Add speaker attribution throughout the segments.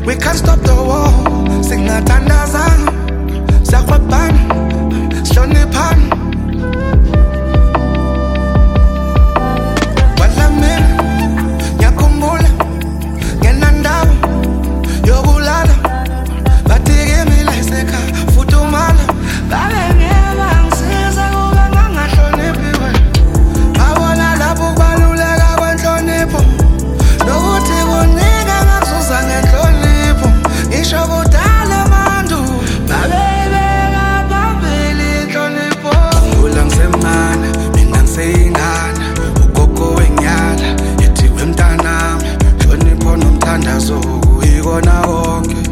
Speaker 1: We can't stop the war. Singatandaza, Sakwapan, Shonipan. Walamina, Yakumbula, Yanandaba, Yobulala, Batigemi Laiseka, Futumala, Balangela, Sisa, Ubanga, Shonipiwe, Awala, Labubalulega, Shonipo, no Tibu Nega, Susan and Shonipo, Ishabutala Mandu, Babela, Babeli, Shonipo, Ulang Semana, Minang Singana, Ukoko Enyala, Yeti Wimtanam, Shonipo Numtandazo, Igona Oke.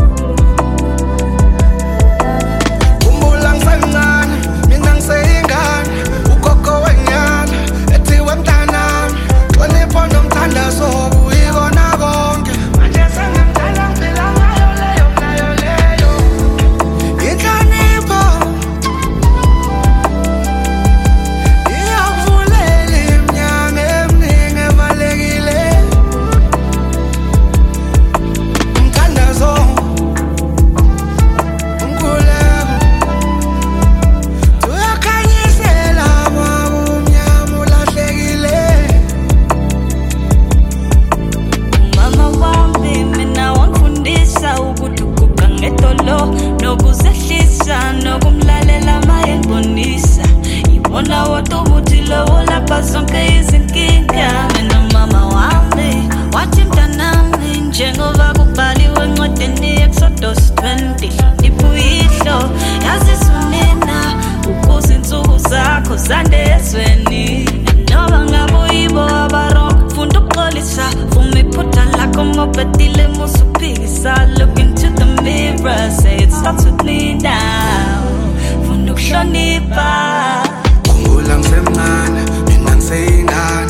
Speaker 2: Look into the mirror, say it starts with me now. Funduk Shonipa.
Speaker 1: Kungulang semana, minang singana.